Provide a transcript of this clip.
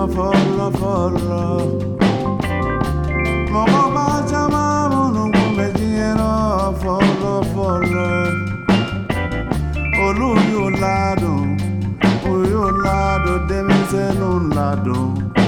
follow, follow. Moko bachama munungu mejieno follow, follow. Olu yo lado demise nun lado.